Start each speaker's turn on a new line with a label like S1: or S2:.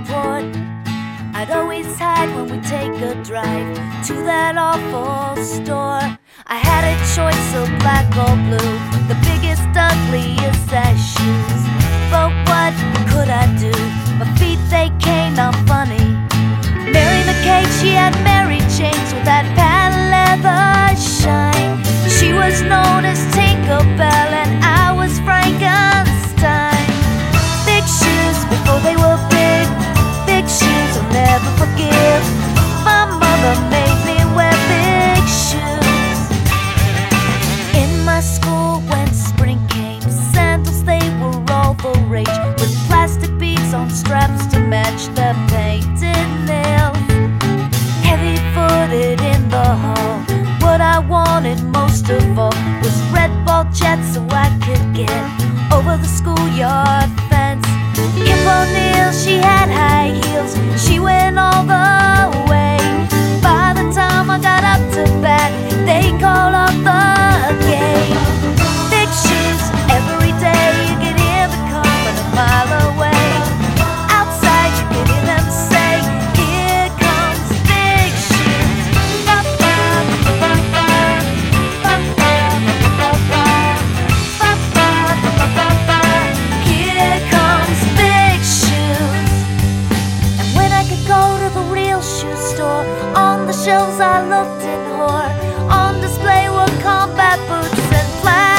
S1: support I'd always hide when we take a drive to that awful store. I had a choice of black or blue, the biggest, ugliest ass shoes. But what could I do? My feet, they came out funny. Mary McKay, she had Mary Janes with that patent leather shine. She was known as Tinkerbell and I was Frankenstein. Big shoes before they were big, big shoes I'll never forgive. My mother made me wear big shoes. In my school when spring came, sandals, they were all the rage, with plastic beads on straps to match their painted nails. Heavy-footed in the hall, what I wanted most of all was red ball jets so I could get over the schoolyard fence. Kim O'Neill, she had high heels, she went all the way. By the time I got up to bat, they called off the game. Big shoes, every day you could hear the coming a mile away. Outside you could hear them say, here comes big shoes. Here comes big shoes. And when I could go to the real shoe store, on the shelves I looked in horror. On display were combat boots and flats.